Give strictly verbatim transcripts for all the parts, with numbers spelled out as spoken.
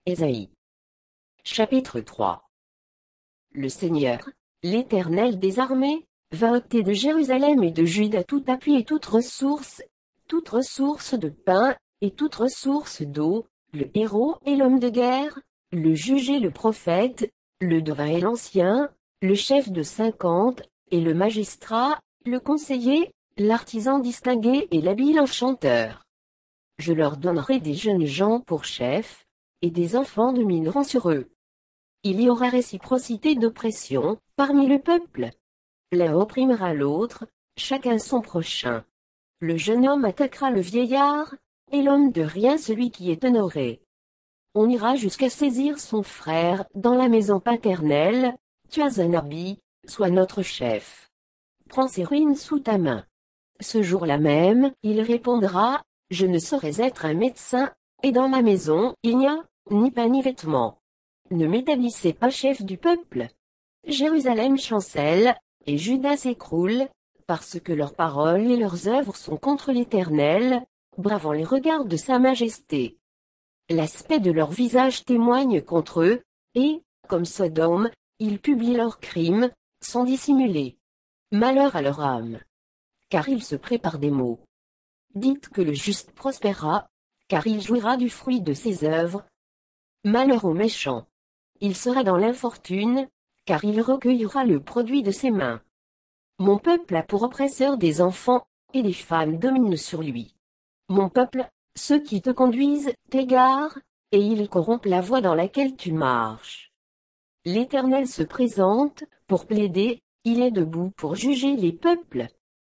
Ésaïe. Chapitre trois. Le Seigneur, l'Éternel des armées, va ôter de Jérusalem et de Juda tout appui et toute ressource, toute ressource de pain, et toute ressource d'eau, le héros et l'homme de guerre, le juge et le prophète, le devin et l'ancien, le chef de cinquante, et le magistrat, le conseiller, l'artisan distingué et l'habile enchanteur. Je leur donnerai des jeunes gens pour chefs, et des enfants domineront sur eux. Il y aura réciprocité d'oppression, parmi le peuple. L'un opprimera l'autre, chacun son prochain. Le jeune homme attaquera le vieillard, et l'homme de rien celui qui est honoré. On ira jusqu'à saisir son frère dans la maison paternelle. Tu as un habit, sois notre chef. Prends ses ruines sous ta main. Ce jour-là même, il répondra, je ne saurais être un médecin, et dans ma maison, il n'y a ni pain ni vêtements. Ne m'établissez pas chef du peuple. Jérusalem chancelle, et Juda s'écroule, parce que leurs paroles et leurs œuvres sont contre l'Éternel, bravant les regards de sa majesté. L'aspect de leur visage témoigne contre eux, et, comme Sodome, ils publient leurs crimes, sans dissimuler. Malheur à leur âme. Car ils se préparent des maux. Dites que le juste prospérera, car il jouira du fruit de ses œuvres. Malheur aux méchants. Il sera dans l'infortune, car il recueillera le produit de ses mains. Mon peuple a pour oppresseur des enfants, et des femmes dominent sur lui. Mon peuple, ceux qui te conduisent, t'égarent, et ils corrompent la voie dans laquelle tu marches. L'Éternel se présente, pour plaider, il est debout pour juger les peuples.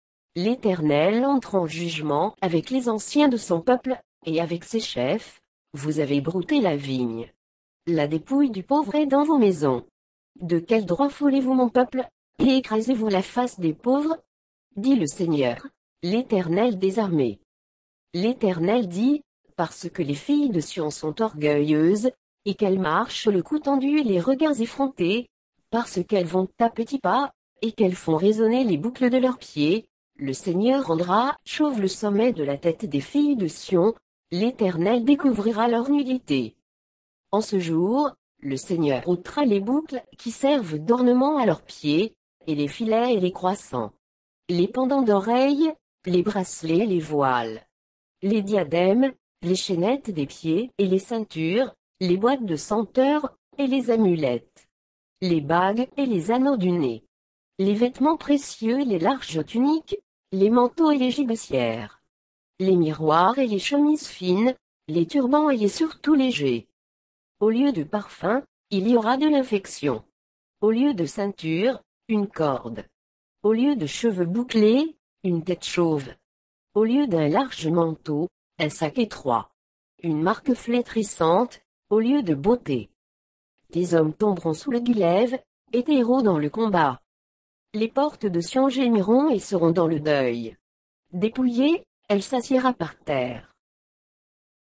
L'Éternel entre en jugement avec les anciens de son peuple, et avec ses chefs. Vous avez brouté la vigne. La dépouille du pauvre est dans vos maisons. De quel droit foulez-vous mon peuple, et écrasez-vous la face des pauvres? Dit le Seigneur, l'Éternel des armées. L'Éternel dit, parce que les filles de Sion sont orgueilleuses, et qu'elles marchent le cou tendu et les regards effrontés, parce qu'elles vont à petits pas, et qu'elles font résonner les boucles de leurs pieds, le Seigneur rendra chauve le sommet de la tête des filles de Sion, l'Éternel découvrira leur nudité. En ce jour, le Seigneur ôtera les boucles qui servent d'ornement à leurs pieds, et les filets et les croissants, les pendants d'oreilles, les bracelets et les voiles, les diadèmes, les chaînettes des pieds et les ceintures, les boîtes de senteurs, et les amulettes, les bagues et les anneaux du nez, les vêtements précieux et les larges tuniques, les manteaux et les gibecières, les miroirs et les chemises fines, les turbans et les surtouts légers. Au lieu de parfum, il y aura de l'infection. Au lieu de ceinture, une corde. Au lieu de cheveux bouclés, une tête chauve. Au lieu d'un large manteau, un sac étroit. Une marque flétrissante, au lieu de beauté. Tes hommes tomberont sous le glaive, et tes héros dans le combat. Les portes de Sion gémiront et seront dans le deuil. Dépouillée, elle s'assiera par terre.